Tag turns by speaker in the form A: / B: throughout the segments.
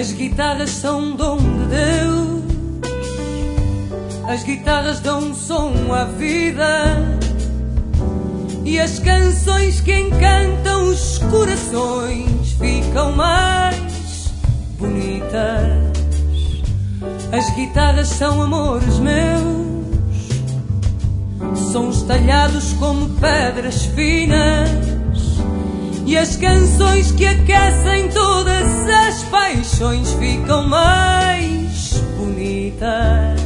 A: As guitarras são dom de Deus, as guitarras dão um som à vida, e as canções que encantam os corações ficam mais bonitas. As guitarras são amores meus, sons talhados como pedras finas, e as canções que aquecem todas as paixões ficam mais bonitas.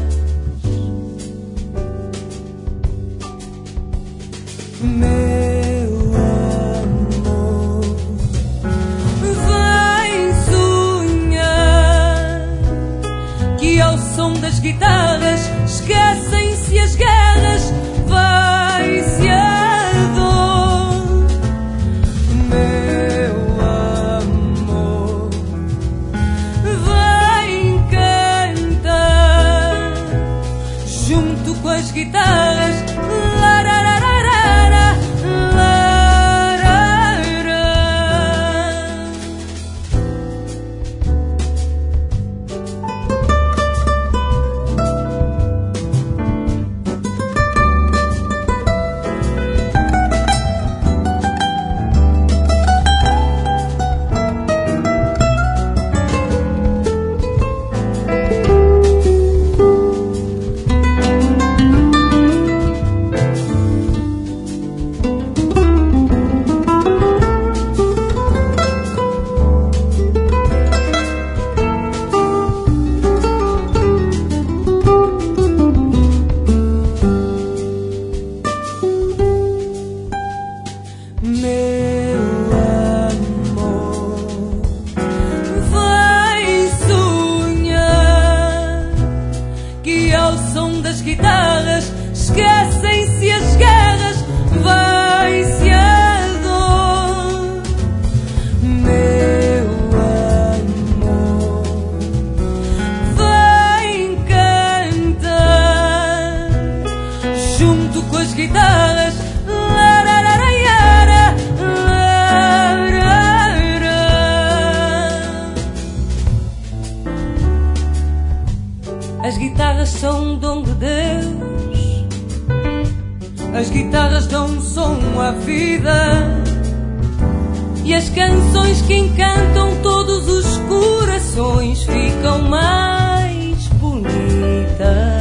A: Meu amor, vem sonhar que ao som das guitarras esquecem-se as guerras, vai-se a dor. Meu amor, vem cantar junto com as guitarras. Meu amor, vai sonhar que ao som das guitarras esquecem-se as guerras, vai-se a dor. Meu amor, vem cantar junto com as guitarras. As guitarras são dom de Deus, as guitarras dão um som à vida, e as canções que encantam todos os corações ficam mais bonitas.